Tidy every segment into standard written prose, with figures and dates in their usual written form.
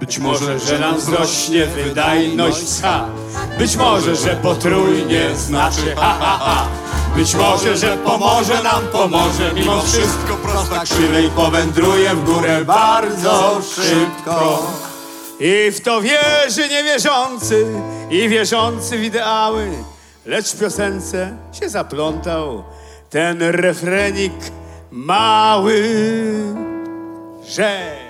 Być może, że nam wzrośnie wydajność psa. Być może, że potrójnie znaczy ha, ha, ha. Być może, że pomoże mimo wszystko. Prosta krzywej powędruje w górę bardzo szybko. I w to wierzy niewierzący i wierzący w ideały. Lecz w piosence się zaplątał ten refrenik mały, że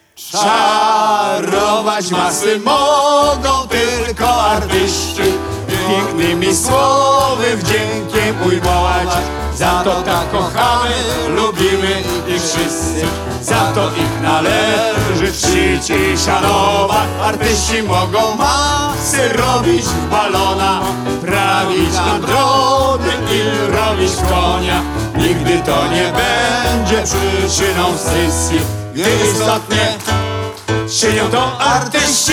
czarować masy mogą tylko artyści, pięknymi słowy wdziękiem ujmować. Za to tak kochamy, lubimy ich wszyscy, za to ich należy czcić i szanować. Artyści mogą masy robić w balona, prawić na drony i robić w konia. Nigdy to nie będzie przyczyną scysji, gdy istotnie czynią to artyści.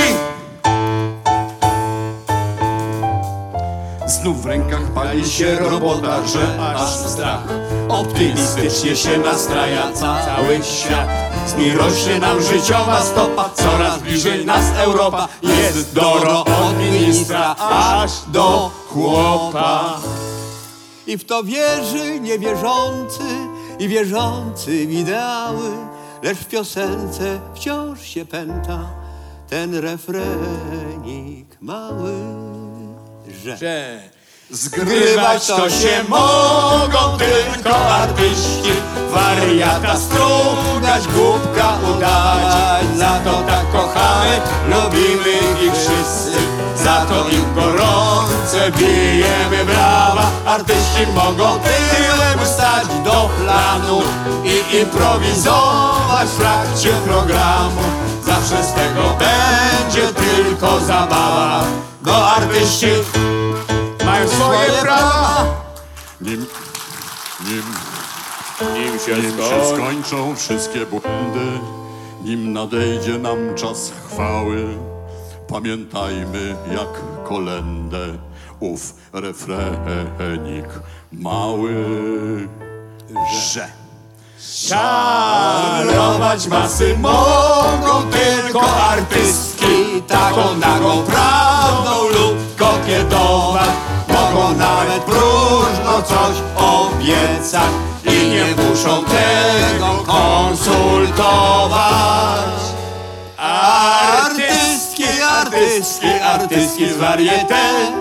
Znów w rękach pali się robota, że aż strach. Optymistycznie się nastraja cały świat. Z niej rośnie nam życiowa stopa, coraz bliżej nas Europa. Jest doro od ministra aż do chłopa. I w to wierzy niewierzący i wierzący w ideały. Lecz w piosence wciąż się pęta ten refrenik mały, że zgrywać to się mogą tylko artyści, wariata strugać, głupka udawać. Za to tak kochamy, lubimy ich wszyscy, za to im gorące bijemy brawa. Artyści mogą tyłem stać do planu i improwizować w trakcie programu. Zawsze z tego będzie tylko zabawa, bo artyści mają swoje prawa. Nim się skończą wszystkie błędy, nim nadejdzie nam czas chwały, pamiętajmy jak kolędę ów refrenik mały, że czarować masy mogą tylko artystki, taką nagą prawdą lub kokietować. Mogą nawet próżno coś obiecać i nie muszą tego konsultować. Artystki z varieté.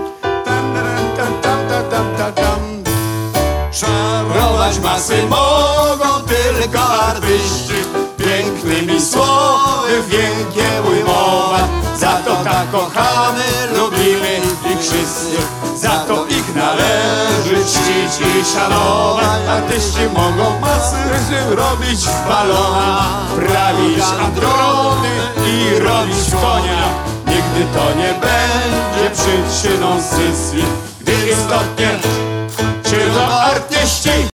Czarować masy mogą tylko artyści, pięknymi słowy wdziękiem ujmować. Za to tak kochamy, lubimy ich wszyscy, za to ich należy czcić i szanować. Artyści mogą masy robić w balona, prawić androny i robić w konia. Nigdy to nie będzie przyczyną scysji, gdy istotnie czyną artyści.